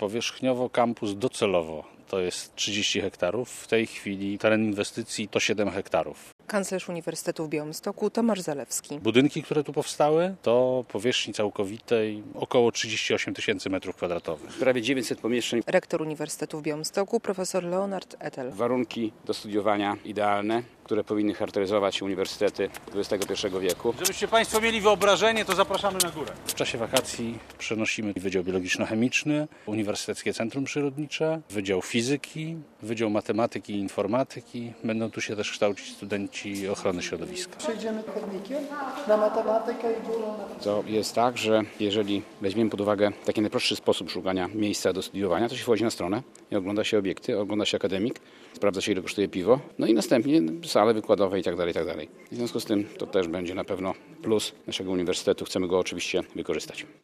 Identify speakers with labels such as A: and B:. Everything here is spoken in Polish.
A: Powierzchniowo kampus docelowo to jest 30 hektarów. W tej chwili teren inwestycji to 7 hektarów.
B: Kanclerz Uniwersytetu w Białymstoku Tomasz Zalewski.
A: Budynki, które tu powstały, to powierzchni całkowitej około 38 tysięcy metrów kwadratowych.
C: Prawie 900 pomieszczeń.
B: Rektor Uniwersytetu w Białymstoku profesor Leonard Etel.
C: Warunki do studiowania idealne, które powinny charakteryzować uniwersytety XXI wieku.
A: Żebyście Państwo mieli wyobrażenie, to zapraszamy na górę. W czasie wakacji przenosimy Wydział Biologiczno-Chemiczny, Uniwersyteckie Centrum Przyrodnicze, Wydział Fizyki, Wydział Matematyki i Informatyki. Będą tu się też kształcić studenci ochrony środowiska.
D: Przejdziemy chodnikiem na matematykę i górą na...
C: To jest tak, że jeżeli weźmiemy pod uwagę taki najprostszy sposób szukania miejsca do studiowania, to się wchodzi na stronę i ogląda się obiekty, ogląda się akademik, sprawdza się, ile kosztuje piwo, no i następnie sale wykładowe i tak dalej, i tak dalej. W związku z tym to też będzie na pewno plus naszego uniwersytetu. Chcemy go oczywiście wykorzystać.